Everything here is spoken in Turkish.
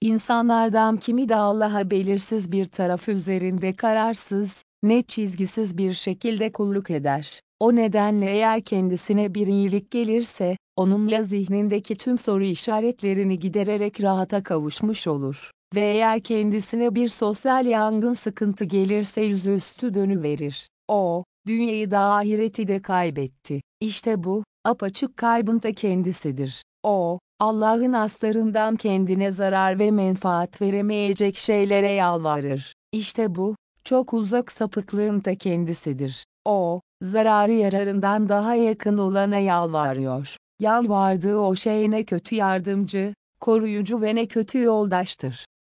İnsanlardan kimi de Allah'a belirsiz bir taraf üzerinde kararsız, net çizgisiz bir şekilde kulluk eder. O nedenle eğer kendisine bir iyilik gelirse, onunla zihnindeki tüm soru işaretlerini gidererek rahata kavuşmuş olur. Ve eğer kendisine bir sosyal yangın sıkıntı gelirse yüzüstü dönüverir. O, dünyayı da ahireti de kaybetti. İşte bu, apaçık kaybın ta kendisidir. O, Allah'ın aslarından kendine zarar ve menfaat veremeyecek şeylere yalvarır. İşte bu, çok uzak sapıklığın ta kendisidir. O, zararı yararından daha yakın olana yalvarıyor. Yalvardığı o şey ne kötü yardımcı, koruyucu ve ne kötü yoldaştır.